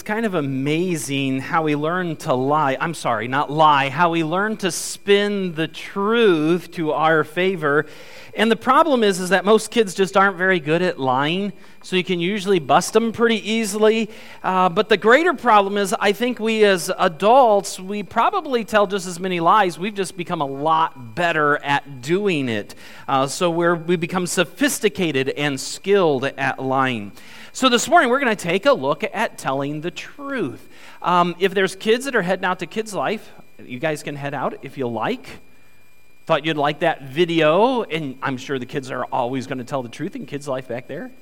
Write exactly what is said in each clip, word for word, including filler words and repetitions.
kind of amazing how we learn to lie. I'm sorry, not lie, how we learn to spin the truth to our favor. And the problem is, is that most kids just aren't very good at lying, so you can usually bust them pretty easily. Uh, but the greater problem is, I think we as adults, we probably tell just as many lies. We've just become a lot better at doing it. Uh, so we're, we become sophisticated and skilled at lying. So this morning, we're going to take a look at telling the truth. Um, if there's kids that are heading out to Kids Life, you guys can head out if you like. Thought you'd like that video, and I'm sure the kids are always going to tell the truth in Kids Life back there.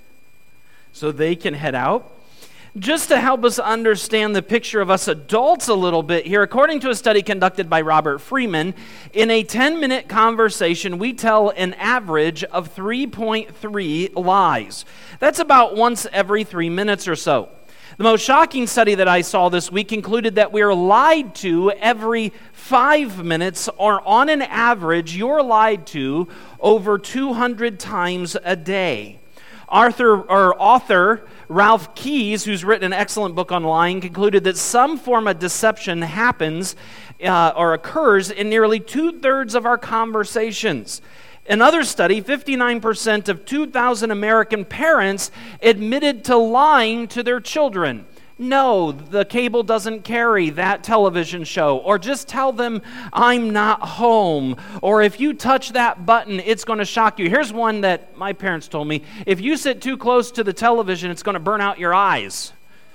So they can head out. Just to help us understand the picture of us adults a little bit here, according to a study conducted by Robert Freeman, in a ten-minute conversation, we tell an average of three point three lies. That's about once every three minutes or so. The most shocking study that I saw this week concluded that we are lied to every five minutes, or on an average, you're lied to over two hundred times a day. Arthur, or author Ralph Keyes, who's written an excellent book on lying, concluded that some form of deception happens uh, or occurs in nearly two-thirds of our conversations. Another study, fifty-nine percent of two thousand American parents admitted to lying to their children. No, the cable doesn't carry that television show. Or just tell them, I'm not home. Or if you touch that button, it's going to shock you. Here's one that my parents told me. If you sit too close to the television, it's going to burn out your eyes.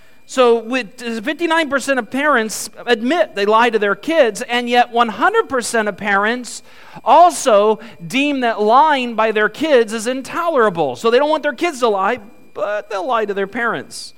So with fifty-nine percent of parents admit they lie to their kids, and yet one hundred percent of parents also deem that lying by their kids is intolerable. So they don't want their kids to lie, but they'll lie to their parents.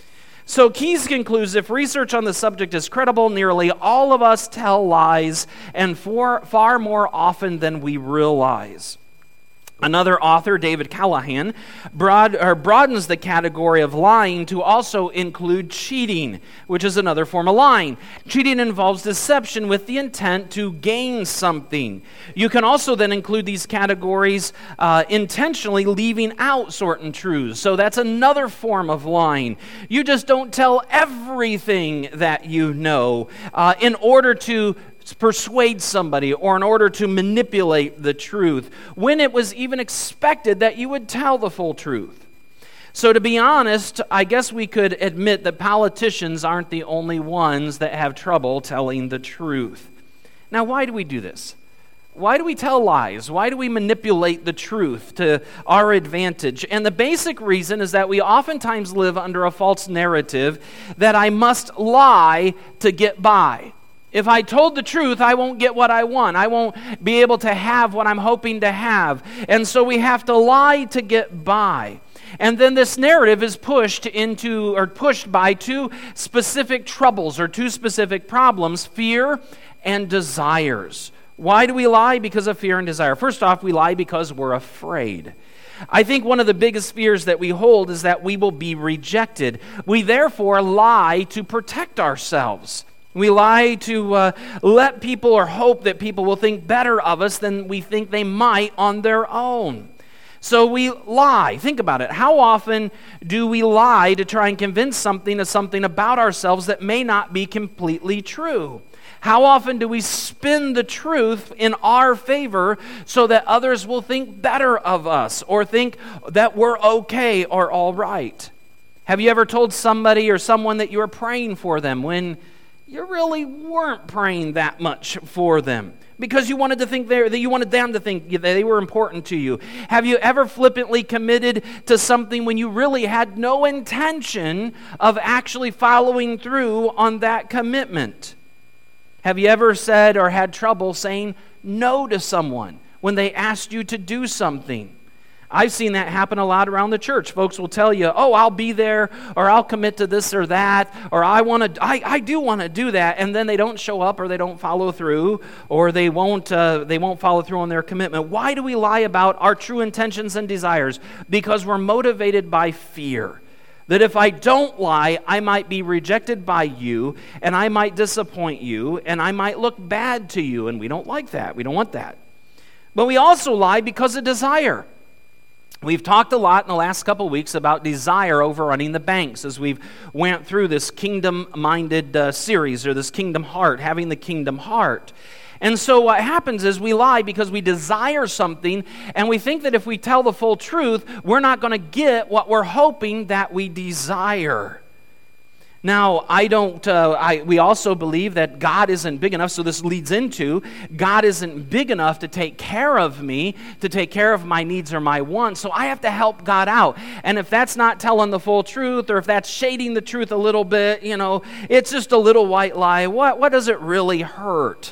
So Keyes concludes, if research on the subject is credible, nearly all of us tell lies, and for, far more often than we realize. Another author, David Callahan, broad, or broadens the category of lying to also include cheating, which is another form of lying. Cheating involves deception with the intent to gain something. You can also then include these categories uh, intentionally leaving out certain truths. So that's another form of lying. You just don't tell everything that you know uh, in order to persuade somebody or in order to manipulate the truth, when it was even expected that you would tell the full truth. So to be honest, I guess we could admit that politicians aren't the only ones that have trouble telling the truth. Now, why do we do this? Why do we tell lies? Why do we manipulate the truth to our advantage? And the basic reason is that we oftentimes live under a false narrative that I must lie to get by. If I told the truth, I won't get what I want. I won't be able to have what I'm hoping to have. And so we have to lie to get by. And then this narrative is pushed into, or pushed by two specific troubles or two specific problems, fear and desires. Why do we lie? Because of fear and desire. First off, we lie because we're afraid. I think one of the biggest fears that we hold is that we will be rejected. We therefore lie to protect ourselves. We lie to uh, let people or hope that people will think better of us than we think they might on their own. So we lie. Think about it. How often do we lie to try and convince something of something about ourselves that may not be completely true? How often do we spin the truth in our favor so that others will think better of us or think that we're okay or all right? Have you ever told somebody or someone that you were praying for them when you really weren't praying that much for them because you wanted to think they that you wanted them to think that they were important to you? Have you ever flippantly committed to something when you really had no intention of actually following through on that commitment? Have you ever said or had trouble saying no to someone when they asked you to do something? I've seen that happen a lot around the church. Folks will tell you, oh, I'll be there, or I'll commit to this or that, or I want to, I, I do want to do that, and then they don't show up, or they don't follow through, or they won't, uh, they won't follow through on their commitment. Why do we lie about our true intentions and desires? Because we're motivated by fear. That if I don't lie, I might be rejected by you, and I might disappoint you, and I might look bad to you, and we don't like that. We don't want that. But we also lie because of desire. We've talked a lot in the last couple weeks about desire overrunning the banks as we've went through this kingdom-minded uh, series, or this kingdom heart, having the kingdom heart. And so what happens is we lie because we desire something, and we think that if we tell the full truth, we're not going to get what we're hoping that we desire. Now, I don't, uh, I, we also believe that God isn't big enough, so this leads into God isn't big enough to take care of me, to take care of my needs or my wants, so I have to help God out. And if that's not telling the full truth, or if that's shading the truth a little bit, you know, it's just a little white lie, what, what does it really hurt?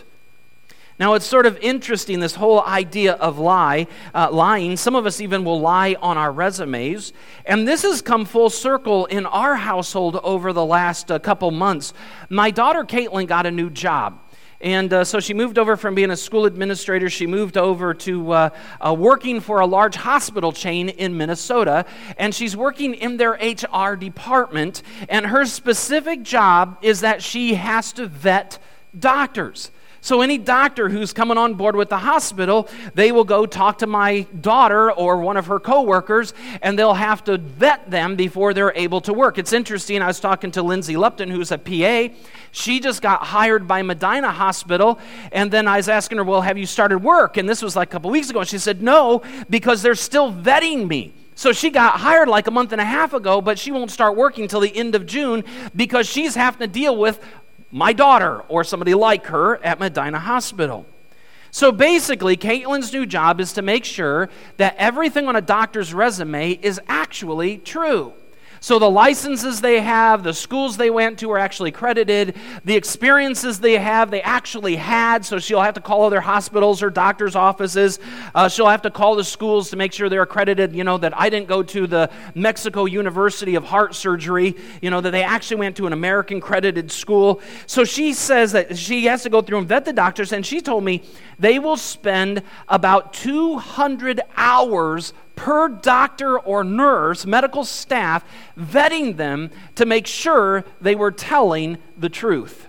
Now, it's sort of interesting, this whole idea of lie, uh, lying. Some of us even will lie on our resumes. And this has come full circle in our household over the last uh, couple months. My daughter, Caitlin, got a new job. And uh, so she moved over from being a school administrator. She moved over to uh, uh, working for a large hospital chain in Minnesota. And she's working in their H R department. And her specific job is that she has to vet doctors. So any doctor who's coming on board with the hospital, they will go talk to my daughter or one of her coworkers, and they'll have to vet them before they're able to work. It's interesting, I was talking to Lindsay Lupton, who's a P A. She just got hired by Medina Hospital, and then I was asking her, well, have you started work? And this was like a couple weeks ago, and she said, no, because they're still vetting me. So she got hired like a month and a half ago, but she won't start working till the end of June because she's having to deal with my daughter or somebody like her at Medina Hospital. So basically, Caitlin's new job is to make sure that everything on a doctor's resume is actually true. So the licenses they have, the schools they went to are actually credited, the experiences they have, they actually had, so she'll have to call other hospitals or doctor's offices. Uh, she'll have to call the schools to make sure they're accredited, you know, that I didn't go to the Mexico University of Heart Surgery, you know, that they actually went to an American credited school. So she says that she has to go through and vet the doctors, and she told me they will spend about two hundred hours per doctor or nurse, medical staff, vetting them to make sure they were telling the truth.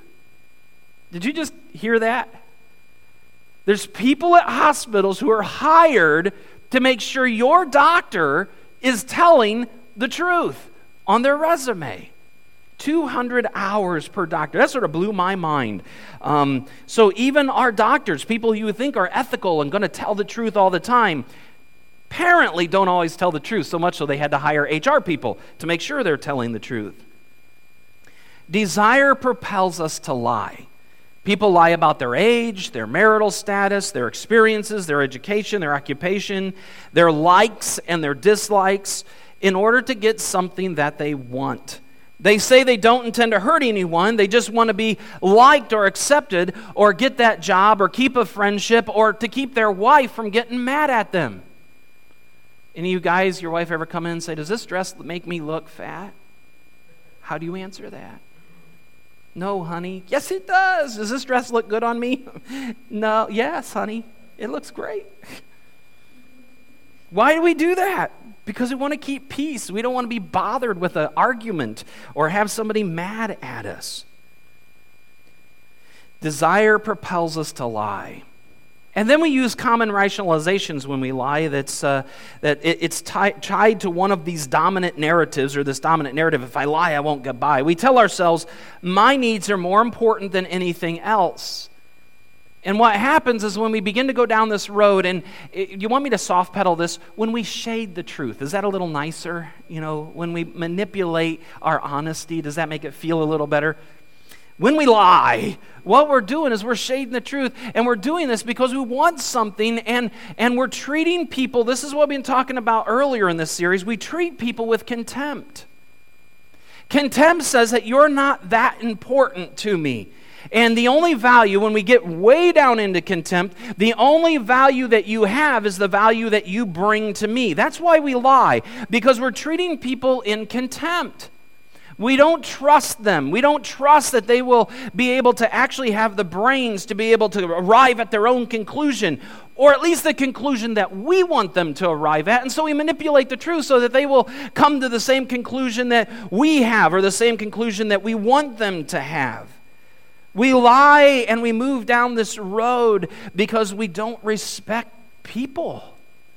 Did you just hear that? There's people at hospitals who are hired to make sure your doctor is telling the truth on their resume. two hundred hours per doctor. That sort of blew my mind. Um, so even our doctors, people you would think are ethical and going to tell the truth all the time, apparently don't always tell the truth, so much so they had to hire H R people to make sure they're telling the truth. Desire propels us to lie. People lie about their age, their marital status, their experiences, their education, their occupation, their likes and their dislikes in order to get something that they want. They say they don't intend to hurt anyone. They just want to be liked or accepted or get that job or keep a friendship or to keep their wife from getting mad at them. Any of you guys, your wife ever come in and say, does this dress make me look fat? How do you answer that? No, honey. Yes, it does. Does this dress look good on me? No. Yes, honey. It looks great. Why do we do that? Because we want to keep peace. We don't want to be bothered with an argument or have somebody mad at us. Desire propels us to lie. And then we use common rationalizations when we lie. That's uh, that it, it's tie, tied to one of these dominant narratives, or this dominant narrative. If I lie, I won't get by. We tell ourselves, my needs are more important than anything else. And what happens is when we begin to go down this road, and it, you want me to soft pedal this, when we shade the truth, is that a little nicer? You know, when we manipulate our honesty, does that make it feel a little better? When we lie, what we're doing is we're shading the truth, and we're doing this because we want something, and, and we're treating people, this is what we've been talking about earlier in this series, we treat people with contempt. Contempt says that you're not that important to me. And the only value, when we get way down into contempt, the only value that you have is the value that you bring to me. That's why we lie, because we're treating people in contempt. We don't trust them. We don't trust that they will be able to actually have the brains to be able to arrive at their own conclusion, or at least the conclusion that we want them to arrive at. And so we manipulate the truth so that they will come to the same conclusion that we have, or the same conclusion that we want them to have. We lie and we move down this road because we don't respect people.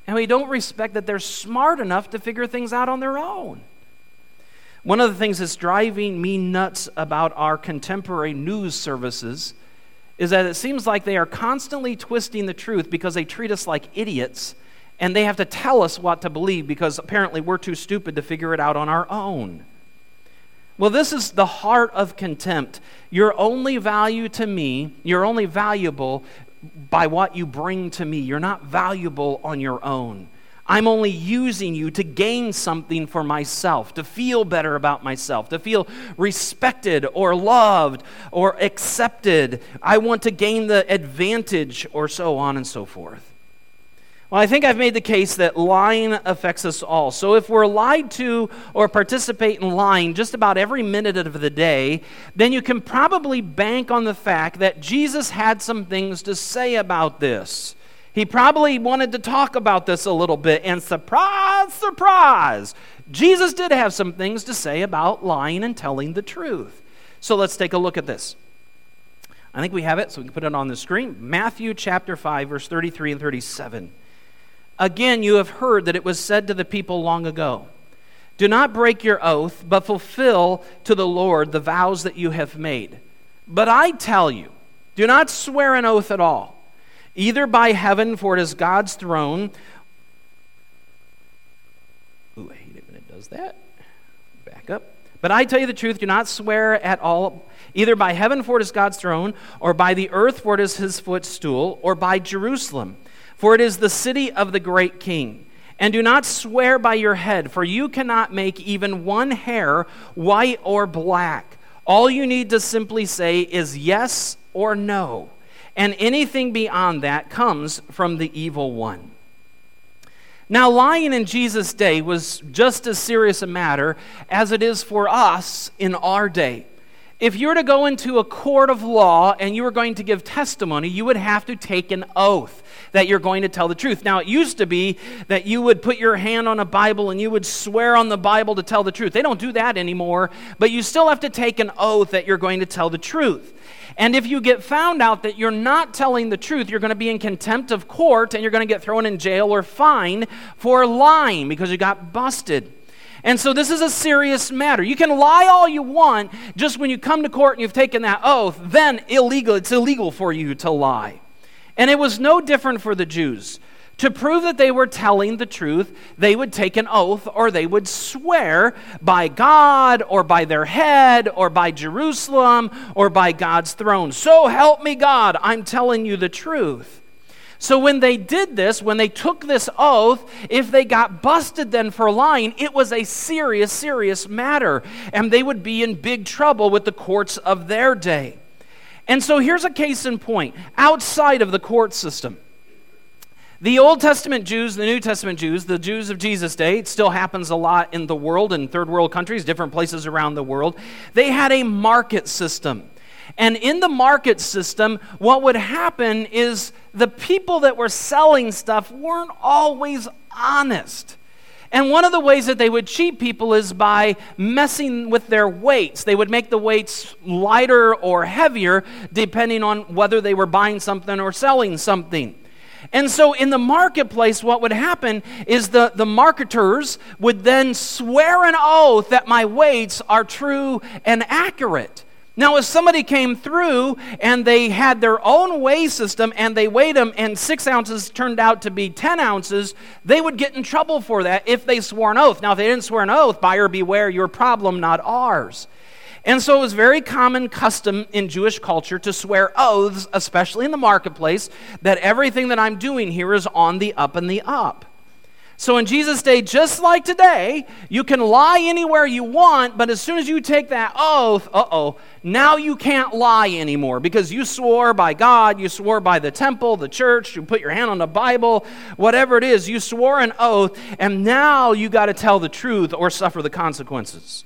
And we don't respect that they're smart enough to figure things out on their own. One of the things that's driving me nuts about our contemporary news services is that it seems like they are constantly twisting the truth because they treat us like idiots, and they have to tell us what to believe because apparently we're too stupid to figure it out on our own. Well, this is the heart of contempt. You're only value to me, you're only valuable by what you bring to me. You're not valuable on your own. I'm only using you to gain something for myself, to feel better about myself, to feel respected or loved or accepted. I want to gain the advantage, or so on and so forth. Well, I think I've made the case that lying affects us all. So if we're lied to or participate in lying just about every minute of the day, then you can probably bank on the fact that Jesus had some things to say about this. He probably wanted to talk about this a little bit, and surprise, surprise, Jesus did have some things to say about lying and telling the truth. So let's take a look at this. I think we have it, so we can put it on the screen. Matthew chapter five, verse thirty-three and thirty-seven. Again, you have heard that it was said to the people long ago, do not break your oath, but fulfill to the Lord the vows that you have made. But I tell you, do not swear an oath at all, either by heaven, for it is God's throne. Ooh, I hate it when it does that. Back up. But I tell you the truth, do not swear at all, either by heaven, for it is God's throne, or by the earth, for it is his footstool, or by Jerusalem, for it is the city of the great king. And do not swear by your head, for you cannot make even one hair white or black. All you need to simply say is yes or no. And anything beyond that comes from the evil one. Now, lying in Jesus' day was just as serious a matter as it is for us in our day. If you were to go into a court of law and you were going to give testimony, you would have to take an oath that you're going to tell the truth. Now, it used to be that you would put your hand on a Bible and you would swear on the Bible to tell the truth. They don't do that anymore, but you still have to take an oath that you're going to tell the truth. And if you get found out that you're not telling the truth, you're going to be in contempt of court and you're going to get thrown in jail or fined for lying because you got busted. And so this is a serious matter. You can lie all you want, just when you come to court and you've taken that oath, then illegal. It's illegal for you to lie. And it was no different for the Jews. To prove that they were telling the truth, they would take an oath or they would swear by God or by their head or by Jerusalem or by God's throne. So help me God, I'm telling you the truth. So when they did this, when they took this oath, if they got busted then for lying, it was a serious, serious matter. And they would be in big trouble with the courts of their day. And so here's a case in point, outside of the court system. The Old Testament Jews, the New Testament Jews, the Jews of Jesus' day, it still happens a lot in the world, in third world countries, different places around the world. They had a market system. And in the market system, what would happen is the people that were selling stuff weren't always honest. And one of the ways that they would cheat people is by messing with their weights. They would make the weights lighter or heavier depending on whether they were buying something or selling something. And so in the marketplace, what would happen is the, the marketers would then swear an oath that my weights are true and accurate. Now, if somebody came through and they had their own weigh system and they weighed them and six ounces turned out to be ten ounces, they would get in trouble for that if they swore an oath. Now, if they didn't swear an oath, buyer beware, your problem, not ours. And so it was very common custom in Jewish culture to swear oaths, especially in the marketplace, that everything that I'm doing here is on the up and the up. So in Jesus' day, just like today, you can lie anywhere you want, but as soon as you take that oath, uh-oh, now you can't lie anymore because you swore by God, you swore by the temple, the church, you put your hand on the Bible, whatever it is, you swore an oath, and now you got to tell the truth or suffer the consequences.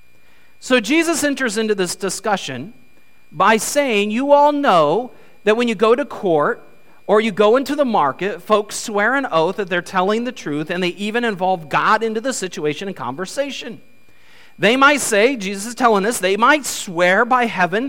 So Jesus enters into this discussion by saying, you all know that when you go to court, or you go into the market, folks swear an oath that they're telling the truth, and they even involve God into the situation and conversation. They might say, Jesus is telling us, they might swear by heaven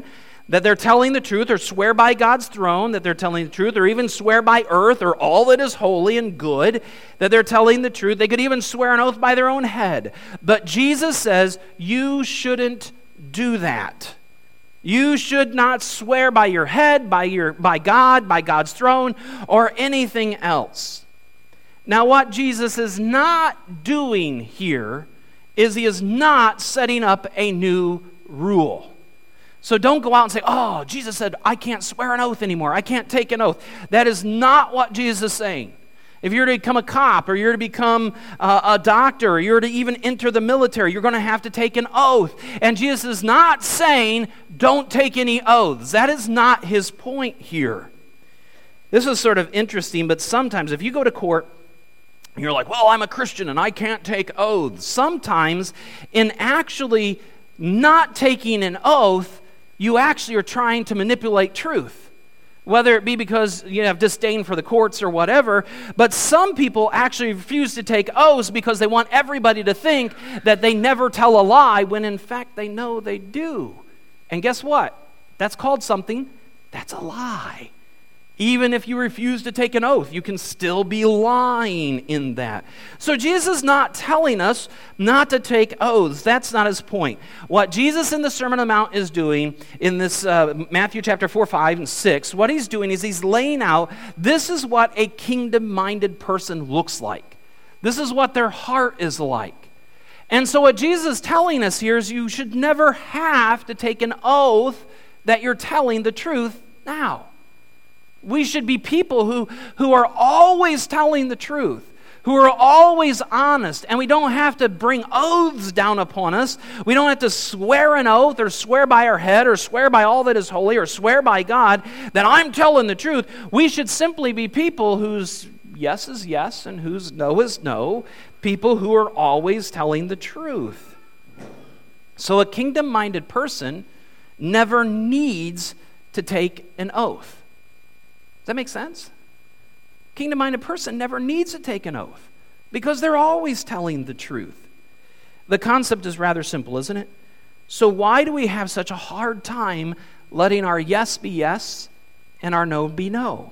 that they're telling the truth, or swear by God's throne that they're telling the truth, or even swear by earth or all that is holy and good that they're telling the truth. They could even swear an oath by their own head. But Jesus says, you shouldn't do that. You should not swear by your head, by your by God, by God's throne, or anything else. Now, what Jesus is not doing here is he is not setting up a new rule. So don't go out and say, oh, Jesus said, I can't swear an oath anymore. I can't take an oath. That is not what Jesus is saying. If you're to become a cop, or you're to become uh, a doctor, or you're to even enter the military, you're going to have to take an oath. And Jesus is not saying, don't take any oaths. That is not his point here. This is sort of interesting, but sometimes if you go to court, you're like, well, I'm a Christian and I can't take oaths. Sometimes in actually not taking an oath, you actually are trying to manipulate truth. Whether it be because you have disdain for the courts or whatever, but some people actually refuse to take oaths because they want everybody to think that they never tell a lie, when in fact they know they do. And guess what? That's called something. That's a lie. Even if you refuse to take an oath, you can still be lying in that. So Jesus is not telling us not to take oaths. That's not his point. What Jesus in the Sermon on the Mount is doing in this uh, Matthew chapter four, five, and six, what he's doing is he's laying out, this is what a kingdom-minded person looks like. This is what their heart is like. And so what Jesus is telling us here is you should never have to take an oath that you're telling the truth now. We should be people who, who are always telling the truth, who are always honest, and we don't have to bring oaths down upon us. We don't have to swear an oath or swear by our head or swear by all that is holy or swear by God that I'm telling the truth. We should simply be people whose yes is yes and whose no is no, people who are always telling the truth. So a kingdom-minded person never needs to take an oath. Does that make sense? Kingdom-minded person never needs to take an oath because they're always telling the truth. The concept is rather simple, isn't it? So why do we have such a hard time letting our yes be yes and our no be no?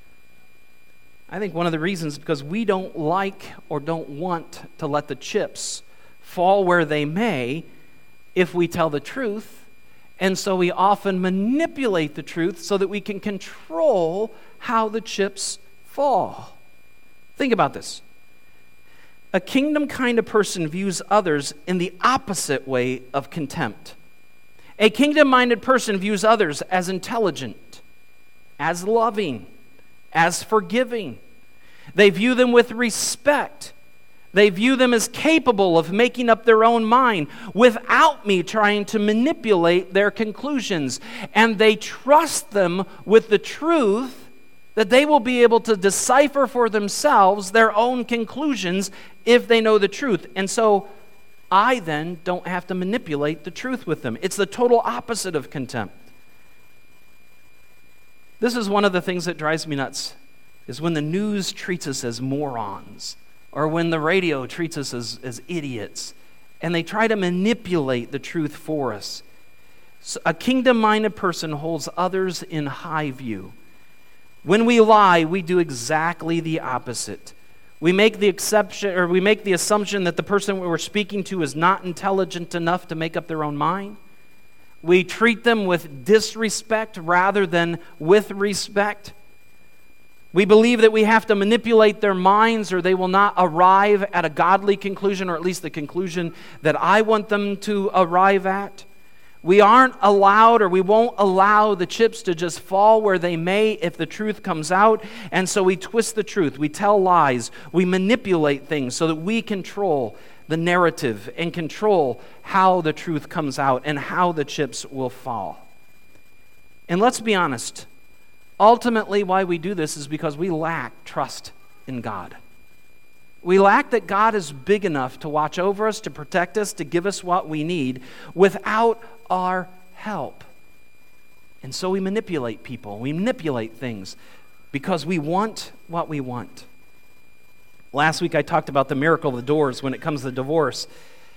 I think one of the reasons is because we don't like or don't want to let the chips fall where they may if we tell the truth. And so we often manipulate the truth so that we can control how the chips fall. Think about this. A kingdom kind of person views others in the opposite way of contempt. A kingdom-minded person views others as intelligent, as loving, as forgiving. They view them with respect. They view them as capable of making up their own mind without me trying to manipulate their conclusions. And they trust them with the truth that they will be able to decipher for themselves their own conclusions if they know the truth. And so I then don't have to manipulate the truth with them. It's the total opposite of contempt. This is one of the things that drives me nuts, is when the news treats us as morons, or when the radio treats us as, as idiots, and they try to manipulate the truth for us. So a kingdom-minded person holds others in high view. When we lie, we do exactly the opposite. We make the exception, or we make the assumption that the person we're speaking to is not intelligent enough to make up their own mind. We treat them with disrespect rather than with respect. We believe that we have to manipulate their minds or they will not arrive at a godly conclusion, or at least the conclusion that I want them to arrive at. We aren't allowed, or we won't allow the chips to just fall where they may if the truth comes out. And so we twist the truth. We tell lies. We manipulate things so that we control the narrative and control how the truth comes out and how the chips will fall. And let's be honest. Ultimately, why we do this is because we lack trust in God. We lack that God is big enough to watch over us, to protect us, to give us what we need without our help. And so we manipulate people. We manipulate things because we want what we want. Last week I talked about the miracle of the doors when it comes to divorce.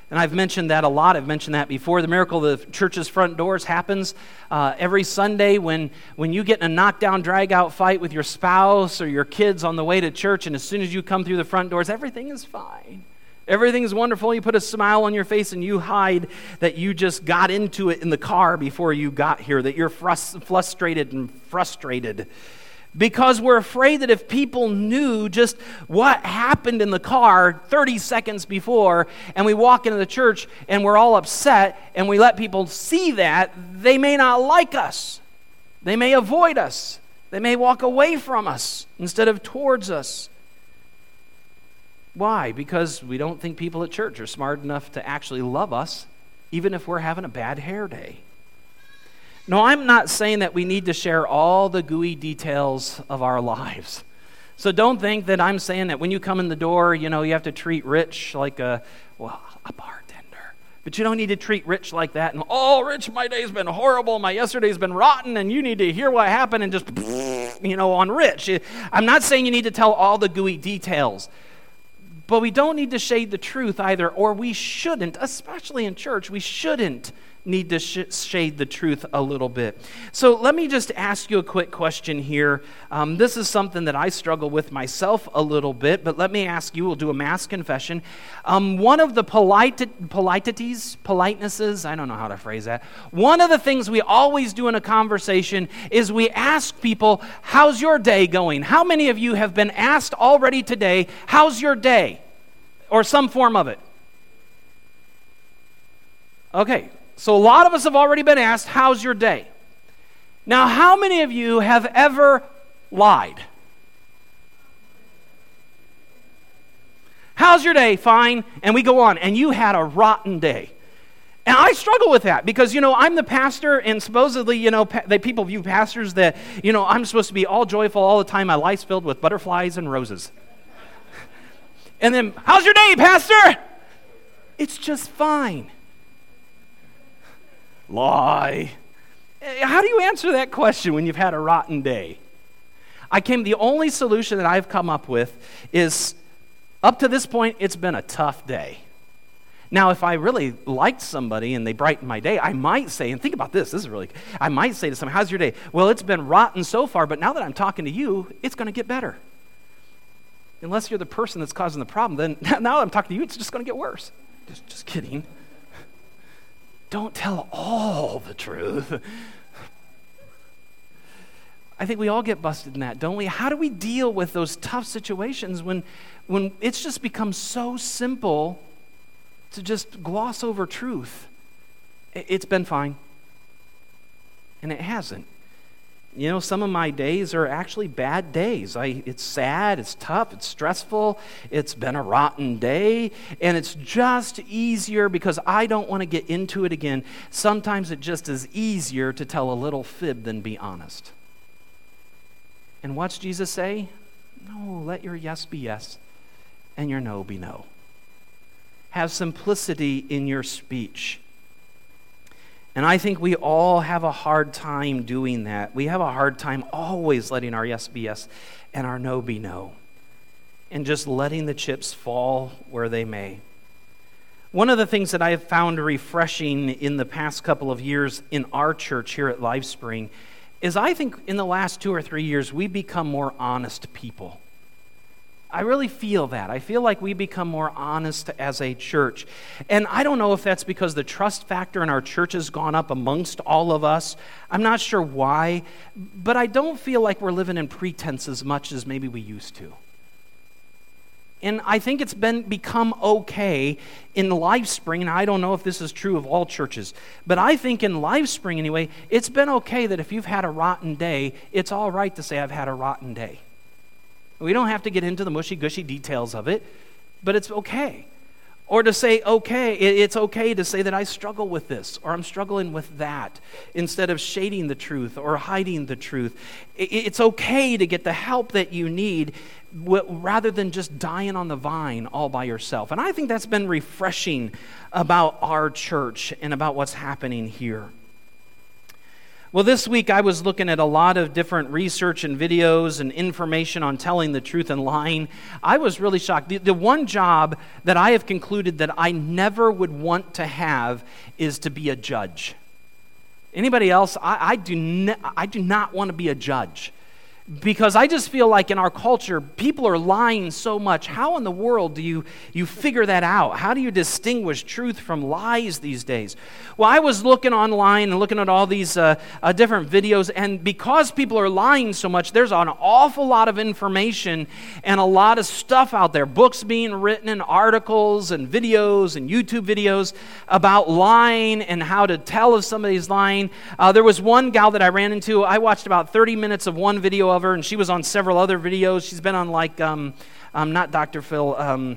And I've mentioned that a lot. I've mentioned that before. The miracle of the church's front doors happens uh, every Sunday when, when you get in a knockdown, drag-out fight with your spouse or your kids on the way to church, and as soon as you come through the front doors, everything is fine. Everything is wonderful. You put a smile on your face and you hide that you just got into it in the car before you got here, that you're frus- frustrated and frustrated. Because we're afraid that if people knew just what happened in the car thirty seconds before, and we walk into the church and we're all upset, and we let people see that, they may not like us. They may avoid us. They may walk away from us instead of towards us. Why? Because we don't think people at church are smart enough to actually love us, even if we're having a bad hair day. No, I'm not saying that we need to share all the gooey details of our lives. So don't think that I'm saying that when you come in the door, you know, you have to treat Rich like a, well, a bartender. But you don't need to treat Rich like that. And, oh, Rich, my day's been horrible. My yesterday's been rotten, and you need to hear what happened and just, you know, on Rich. I'm not saying you need to tell all the gooey details. But we don't need to shade the truth either, or we shouldn't, especially in church, we shouldn't need to sh- shade the truth a little bit. So let me just ask you a quick question here. Um, this is something that I struggle with myself a little bit, but let me ask you, we'll do a mass confession. Um, one of the polite, politeties, politenesses, I don't know how to phrase that. One of the things we always do in a conversation is we ask people, how's your day going? How many of you have been asked already today, how's your day? Or some form of it. Okay. So a lot of us have already been asked, how's your day? Now, how many of you have ever lied? How's your day? Fine. And we go on. And you had a rotten day. And I struggle with that because, you know, I'm the pastor, and supposedly, you know, pa- they, people view pastors that, you know, I'm supposed to be all joyful all the time. My life's filled with butterflies and roses. And then, how's your day, pastor? It's just fine. Lie. How do you answer that question when you've had a rotten day? I came, the only solution that I've come up with is, up to this point, it's been a tough day. Now, if I really liked somebody and they brightened my day, I might say, and think about this, this is really, I might say to someone, how's your day? Well, it's been rotten so far, but now that I'm talking to you, it's going to get better. Unless you're the person that's causing the problem, then now that I'm talking to you, it's just going to get worse. Just, just kidding. Don't tell all the truth. I think we all get busted in that, don't we? How do we deal with those tough situations when, when it's just become so simple to just gloss over truth? It's been fine. And it hasn't. You know, some of my days are actually bad days. I, it's sad, it's tough, it's stressful, it's been a rotten day, and it's just easier because I don't want to get into it again. Sometimes it just is easier to tell a little fib than be honest. And what's Jesus say? No, let your yes be yes, and your no be no. Have simplicity in your speech. And I think we all have a hard time doing that. We have a hard time always letting our yes be yes and our no be no. And just letting the chips fall where they may. One of the things that I have found refreshing in the past couple of years in our church here at LifeSpring is I think in the last two or three years we've become more honest people. I really feel that. I feel like we become more honest as a church. And I don't know if that's because the trust factor in our church has gone up amongst all of us. I'm not sure why, but I don't feel like we're living in pretense as much as maybe we used to. And I think it's been become okay in LifeSpring, and I don't know if this is true of all churches, but I think in LifeSpring anyway, it's been okay that if you've had a rotten day, it's all right to say, I've had a rotten day. We don't have to get into the mushy-gushy details of it, but it's okay. Or to say, okay, it's okay to say that I struggle with this, or I'm struggling with that, instead of shading the truth or hiding the truth. It's okay to get the help that you need rather than just dying on the vine all by yourself. And I think that's been refreshing about our church and about what's happening here. Well, this week I was looking at a lot of different research and videos and information on telling the truth and lying. I was really shocked. The, the one job that I have concluded that I never would want to have is to be a judge. Anybody else? I, I do ne- I do not want to be a judge. Because I just feel like in our culture, people are lying so much. How in the world do you, you figure that out? How do you distinguish truth from lies these days? Well, I was looking online and looking at all these uh, uh, different videos, and because people are lying so much, there's an awful lot of information and a lot of stuff out there. Books being written and articles and videos and YouTube videos about lying and how to tell if somebody's lying. Uh, there was one gal that I ran into. I watched about thirty minutes of one video of her, and she was on several other videos. She's been on like, um, um, not Doctor Phil, um,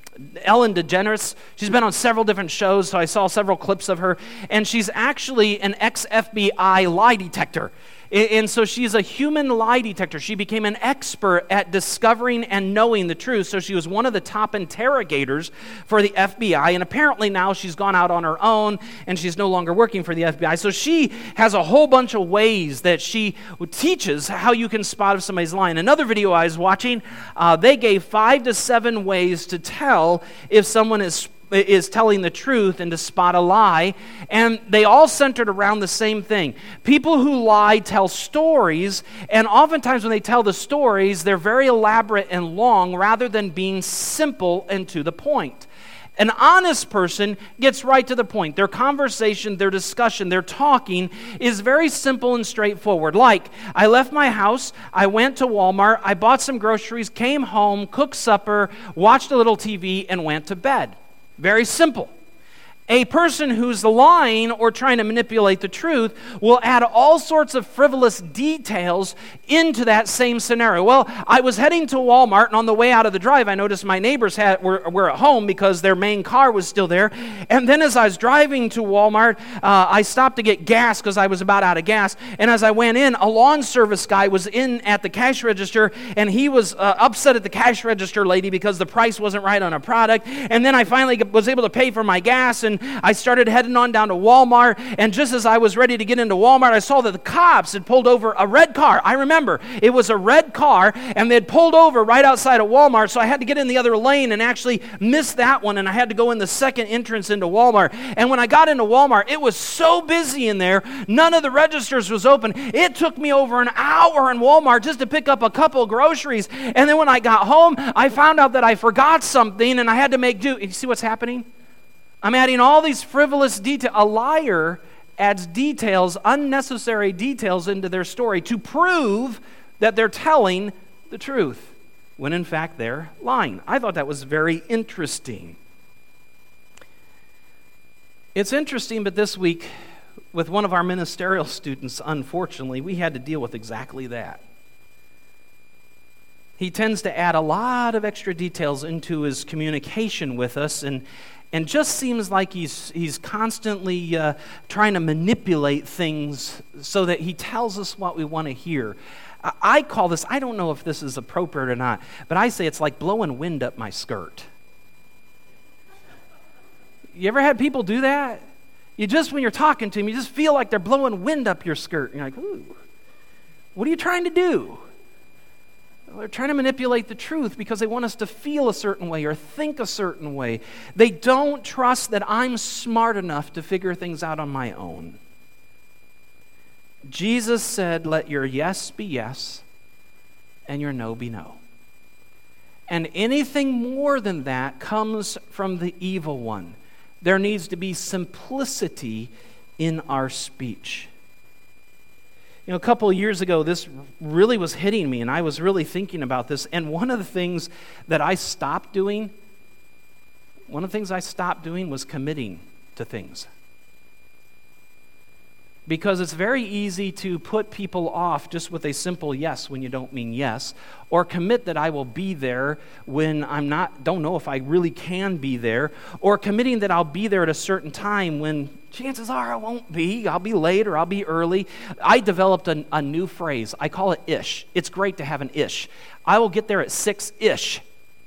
Ellen DeGeneres. She's been on several different shows, so I saw several clips of her, and she's actually an ex-F B I lie detector. And so she's a human lie detector. She became an expert at discovering and knowing the truth. So she was one of the top interrogators for the F B I. And apparently now she's gone out on her own and she's no longer working for the F B I. So she has a whole bunch of ways that she teaches how you can spot if somebody's lying. Another video I was watching, uh, they gave five to seven ways to tell if someone is is telling the truth and to spot a lie, and they all centered around the same thing. People who lie tell stories, and oftentimes when they tell the stories, they're very elaborate and long rather than being simple and to the point. An honest person gets right to the point. Their conversation, their discussion, their talking is very simple and straightforward. Like, I left my house, I went to Walmart, I bought some groceries, came home, cooked supper, watched a little T V, and went to bed. Very simple. A person who's lying or trying to manipulate the truth will add all sorts of frivolous details into that same scenario. Well, I was heading to Walmart, and on the way out of the drive, I noticed my neighbors had, were, were at home because their main car was still there. And then as I was driving to Walmart, uh, I stopped to get gas because I was about out of gas. And as I went in, a lawn service guy was in at the cash register, and he was uh, upset at the cash register lady because the price wasn't right on a product. And then I finally was able to pay for my gas, and I started heading on down to Walmart, and just as I was ready to get into Walmart, I saw that the cops had pulled over a red car. I remember, it was a red car, and they had pulled over right outside of Walmart, so I had to get in the other lane and actually miss that one, and I had to go in the second entrance into Walmart. And when I got into Walmart, it was so busy in there, none of the registers was open. It took me over an hour in Walmart just to pick up a couple of groceries, and then when I got home, I found out that I forgot something, and I had to make do. You see what's happening? I'm adding all these frivolous details. A liar adds details, unnecessary details into their story to prove that they're telling the truth, when in fact they're lying. I thought that was very interesting. It's interesting, but this week, with one of our ministerial students, unfortunately, we had to deal with exactly that. He tends to add a lot of extra details into his communication with us, and And just seems like he's he's constantly uh, trying to manipulate things so that he tells us what we want to hear. I, I call this, I don't know if this is appropriate or not, but I say it's like blowing wind up my skirt. You ever had people do that? You just, when you're talking to them, you just feel like they're blowing wind up your skirt. And you're like, ooh, what are you trying to do? They're trying to manipulate the truth because they want us to feel a certain way or think a certain way. They don't trust that I'm smart enough to figure things out on my own. Jesus said, let your yes be yes and your no be no. And anything more than that comes from the evil one. There needs to be simplicity in our speech. You know, a couple of years ago, this really was hitting me, and I was really thinking about this. And one of the things that I stopped doing, one of the things I stopped doing was committing to things. Because it's very easy to put people off just with a simple yes when you don't mean yes, or commit that I will be there when I'm not, don't know if I really can be there, or committing that I'll be there at a certain time when chances are I won't be. I'll be late or I'll be early. I developed a, a new phrase. I call it ish. It's great to have an ish. I will get there at six-ish.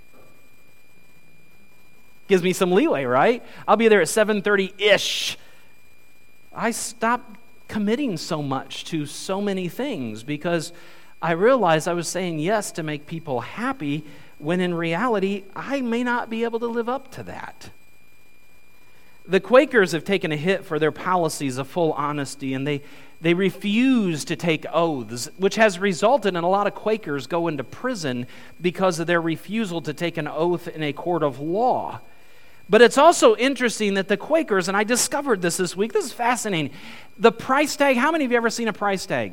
Gives me some leeway, right? I'll be there at seven thirty-ish. I stopped committing so much to so many things, because I realized I was saying yes to make people happy when in reality I may not be able to live up to that. The Quakers have taken a hit for their policies of full honesty, and they, they refuse to take oaths, which has resulted in a lot of Quakers go into prison because of their refusal to take an oath in a court of law. But it's also interesting that the Quakers, and I discovered this this week, this is fascinating, the price tag, how many of you ever seen a price tag?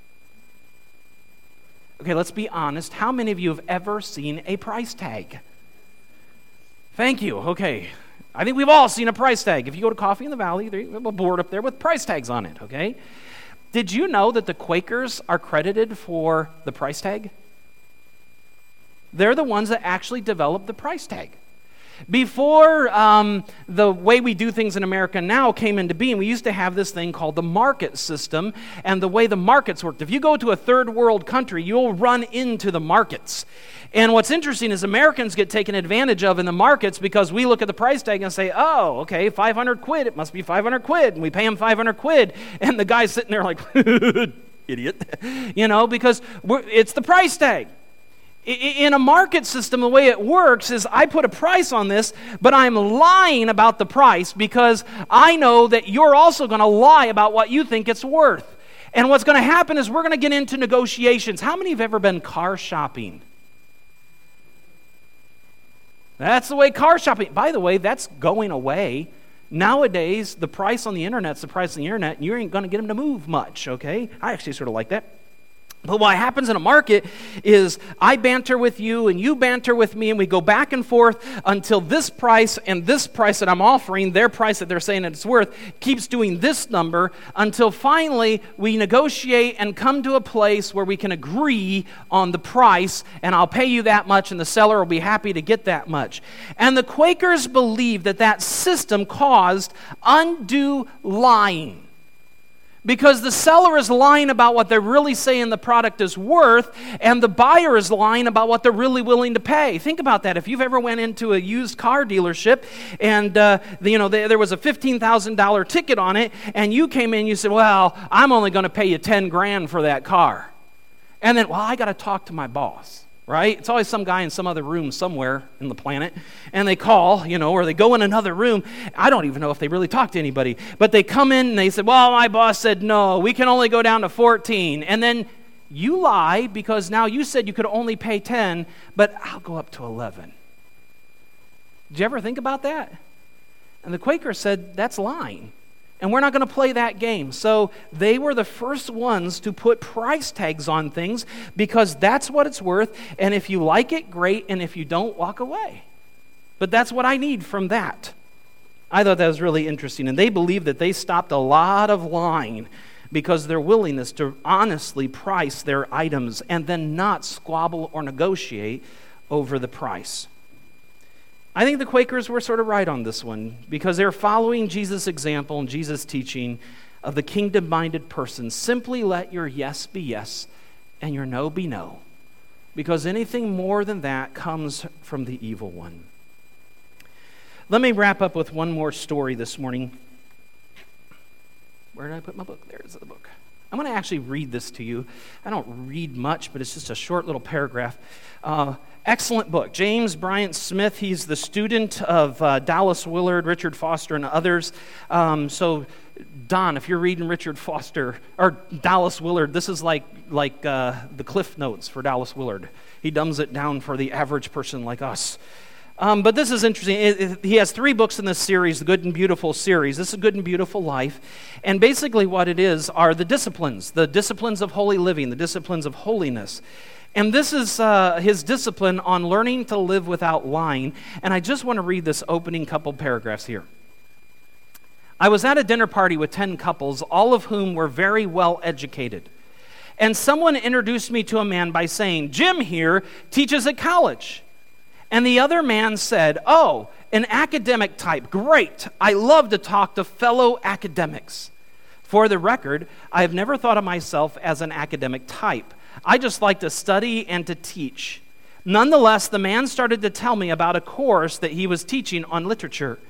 Okay, let's be honest. How many of you have ever seen a price tag? Thank you. Okay. I think we've all seen a price tag. If you go to Coffee in the Valley, there's a board up there with price tags on it, okay? Did you know that the Quakers are credited for the price tag? They're the ones that actually developed the price tag. Before um, the way we do things in America now came into being, we used to have this thing called the market system, and the way the markets worked. If you go to a third world country, you'll run into the markets. And what's interesting is Americans get taken advantage of in the markets because we look at the price tag and say, oh, okay, five hundred quid, it must be five hundred quid, and we pay him five hundred quid, and the guy's sitting there like, idiot, you know, because we're, it's the price tag. In a market system, the way it works is I put a price on this, but I'm lying about the price because I know that you're also going to lie about what you think it's worth. And what's going to happen is we're going to get into negotiations. How many have ever been car shopping? That's the way car shopping, by the way, that's going away. Nowadays, the price on the internet's the price on the internet, and you ain't going to get them to move much, okay? I actually sort of like that. But what happens in a market is I banter with you and you banter with me, and we go back and forth until this price and this price that I'm offering, their price that they're saying that it's worth, keeps doing this number until finally we negotiate and come to a place where we can agree on the price, and I'll pay you that much and the seller will be happy to get that much. And the Quakers believed that that system caused undue lying. Because the seller is lying about what they're really saying the product is worth, and the buyer is lying about what they're really willing to pay. Think about that. If you've ever went into a used car dealership and uh, you know there was a fifteen thousand dollars ticket on it, and you came in and you said, well, I'm only going to pay you ten grand for that car. And then, well, I got to talk to my boss. Right? It's always some guy in some other room somewhere in the planet, and they call, you know, or they go in another room. I don't even know if they really talk to anybody, but they come in and they say, well, my boss said no, we can only go down to fourteen. And then you lie because now you said you could only pay ten, but I'll go up to eleven. Did you ever think about that? And the Quaker said, that's lying. And we're not going to play that game. So they were the first ones to put price tags on things because that's what it's worth. And if you like it, great. And if you don't, walk away. But that's what I need from that. I thought that was really interesting. And they believed that they stopped a lot of lying because of their willingness to honestly price their items and then not squabble or negotiate over the price. I think the Quakers were sort of right on this one because they're following Jesus' example and Jesus' teaching of the kingdom-minded person. Simply let your yes be yes and your no be no, because anything more than that comes from the evil one. Let me wrap up with one more story this morning. Where did I put my book? There's the book. I'm going to actually read this to you. I don't read much, but it's just a short little paragraph. Uh, excellent book. James Bryant Smith, he's the student of uh, Dallas Willard, Richard Foster, and others. Um, so, Don, if you're reading Richard Foster, or Dallas Willard, this is like, like uh, the Cliff Notes for Dallas Willard. He dumbs it down for the average person like us. Um, but this is interesting. It, it, he has three books in this series, the Good and Beautiful series. This is Good and Beautiful Life. And basically what it is are the disciplines, the disciplines of holy living, the disciplines of holiness. And this is uh, his discipline on learning to live without lying. And I just want to read this opening couple paragraphs here. I was at a dinner party with ten couples, all of whom were very well educated. And someone introduced me to a man by saying, Jim here teaches at college. And the other man said, oh, an academic type. Great. I love to talk to fellow academics. For the record, I have never thought of myself as an academic type. I just like to study and to teach. Nonetheless, the man started to tell me about a course that he was teaching on literature.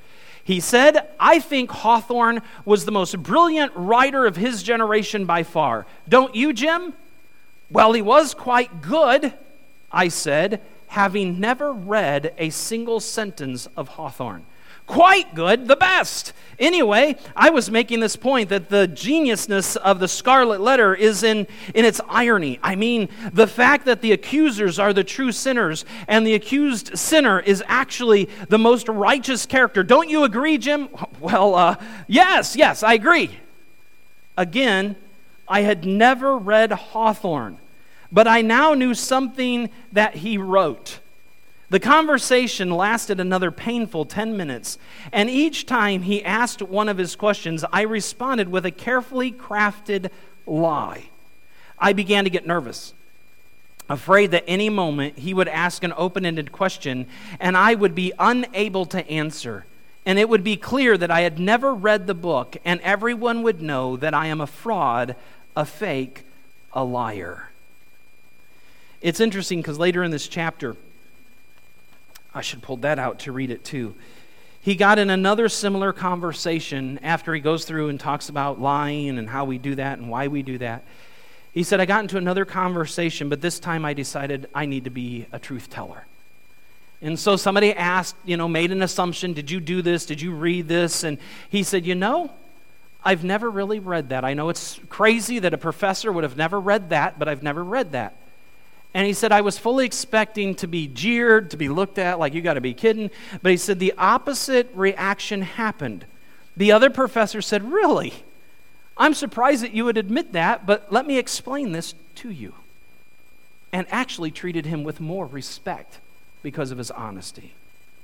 He said, I think Hawthorne was the most brilliant writer of his generation by far. Don't you, Jim? Well, he was quite good, I said, having never read a single sentence of Hawthorne. Quite good, the best. Anyway, I was making this point that the geniusness of the Scarlet Letter is in, in its irony. I mean, the fact that the accusers are the true sinners and the accused sinner is actually the most righteous character. Don't you agree, Jim? Well, uh, yes, yes, I agree. Again, I had never read Hawthorne, but I now knew something that he wrote. The conversation lasted another painful ten minutes, and each time he asked one of his questions, I responded with a carefully crafted lie. I began to get nervous, afraid that any moment he would ask an open-ended question, and I would be unable to answer, and it would be clear that I had never read the book, and everyone would know that I am a fraud, a fake, a liar. It's interesting because later in this chapter, I should pull that out to read it too. He got in another similar conversation after he goes through and talks about lying and how we do that and why we do that. He said, I got into another conversation, but this time I decided I need to be a truth teller. And so somebody asked, you know, made an assumption, did you do this? Did you read this? And he said, you know, I've never really read that. I know it's crazy that a professor would have never read that, but I've never read that. And he said, I was fully expecting to be jeered, to be looked at like, you got to be kidding. But he said, the opposite reaction happened. The other professor said, really? I'm surprised that you would admit that, but let me explain this to you. And actually treated him with more respect because of his honesty.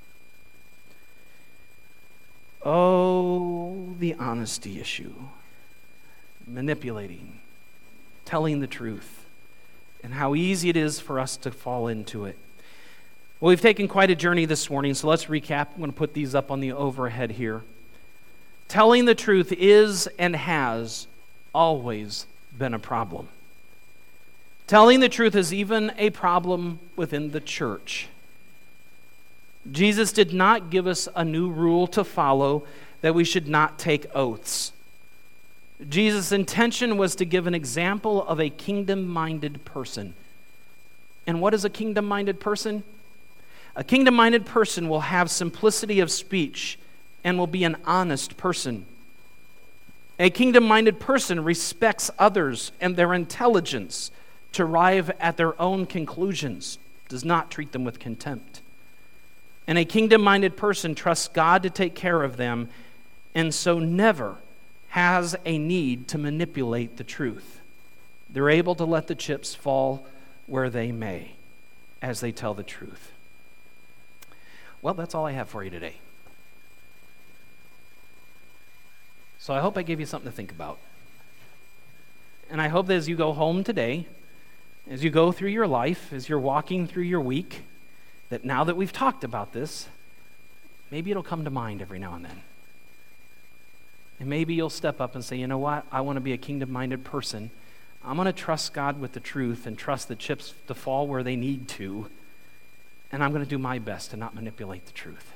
Oh, the honesty issue. Manipulating, telling the truth. And how easy it is for us to fall into it. Well, we've taken quite a journey this morning, so let's recap. I'm going to put these up on the overhead here. Telling the truth is and has always been a problem. Telling the truth is even a problem within the church. Jesus did not give us a new rule to follow that we should not take oaths. Jesus' intention was to give an example of a kingdom-minded person. And what is a kingdom-minded person? A kingdom-minded person will have simplicity of speech and will be an honest person. A kingdom-minded person respects others and their intelligence to arrive at their own conclusions, does not treat them with contempt. And a kingdom-minded person trusts God to take care of them, and so never has a need to manipulate the truth. They're able to let the chips fall where they may as they tell the truth. Well, that's all I have for you today. So I hope I gave you something to think about. And I hope that as you go home today, as you go through your life, as you're walking through your week, that now that we've talked about this, maybe it'll come to mind every now and then. And maybe you'll step up and say, you know what? I want to be a kingdom-minded person. I'm going to trust God with the truth and trust the chips to fall where they need to. And I'm going to do my best to not manipulate the truth.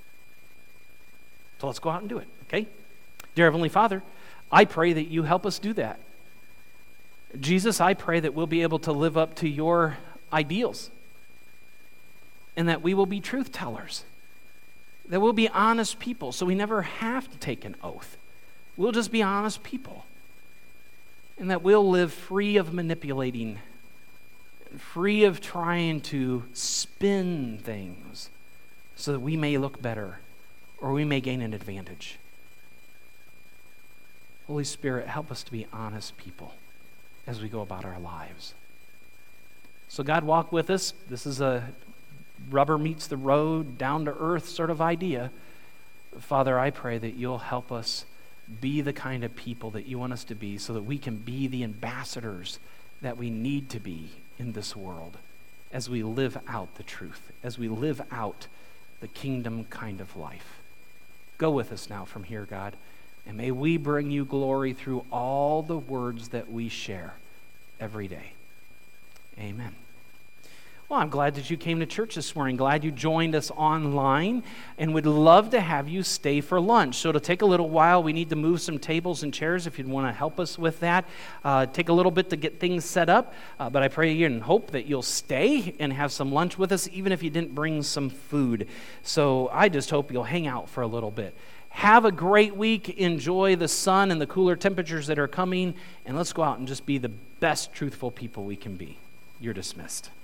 So let's go out and do it, okay? Dear Heavenly Father, I pray that you help us do that. Jesus, I pray that we'll be able to live up to your ideals and that we will be truth tellers, that we'll be honest people so we never have to take an oath. We'll just be honest people. And that we'll live free of manipulating, free of trying to spin things so that we may look better or we may gain an advantage. Holy Spirit, help us to be honest people as we go about our lives. So God, walk with us. This is a rubber meets the road, down to earth sort of idea. Father, I pray that you'll help us be the kind of people that you want us to be so that we can be the ambassadors that we need to be in this world as we live out the truth, as we live out the kingdom kind of life. Go with us now from here, God, and may we bring you glory through all the words that we share every day. Amen. Well, I'm glad that you came to church this morning. Glad you joined us online, and would love to have you stay for lunch. So it'll take a little while. We need to move some tables and chairs if you'd want to help us with that. Uh, take a little bit to get things set up, uh, but I pray and hope that you'll stay and have some lunch with us, even if you didn't bring some food. So I just hope you'll hang out for a little bit. Have a great week. Enjoy the sun and the cooler temperatures that are coming, and let's go out and just be the best truthful people we can be. You're dismissed.